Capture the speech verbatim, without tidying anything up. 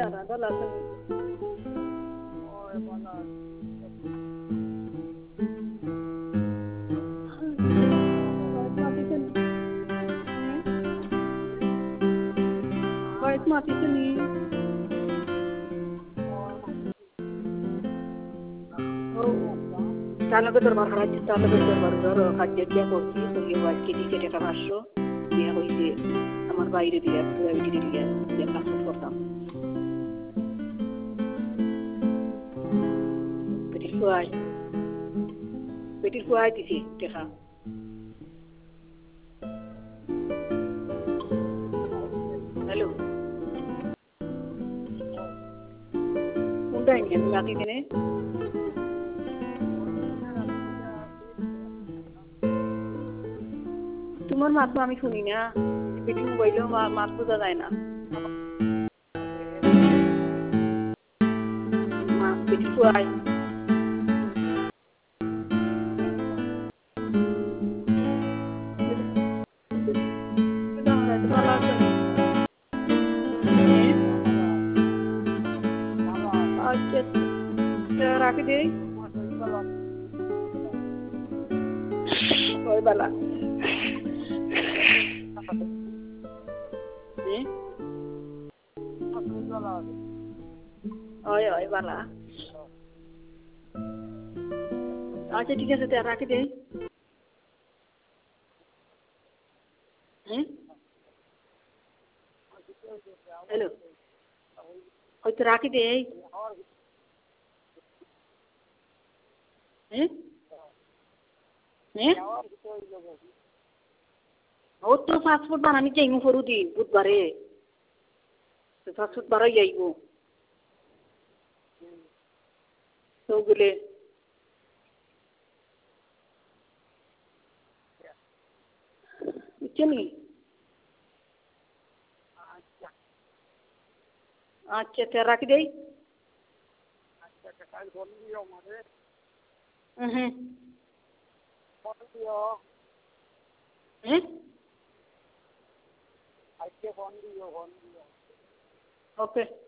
তারা দলা আছে Guys, mati sini. Oh, kalau betul marah aja, kalau betul baru baru kaji dia kursi, so dia buat kini jadi termasuk dia hoisi, amar bayar dia, dia jadi dia, dia pasang kortam. Betul kuai, betul kuai di sini, dia. Hello. Udah ini, lagi ini. তোমার মাত আমি শুনি না বেটি মোবাইলেও মাত বোঝা যায় না বেটি কোয়াই আচ্ছা রাখি দেই ওই বালা ওই ওই বালা আচ্ছা ঠিক আছে তে রাখি দেই হ্যাঁ হ্যালো ওই তো রাখি দেই হ্যাঁ হ্যাঁ ও তো পাসপোর্ট বানানি যাইমু পরু দিন বুধবারে পাসপোর্ট বানাই যাইব তো গেলে বুঝছেন আচ্ছা তে রাখি দেই হ্যাঁ হ্যাঁ ওকে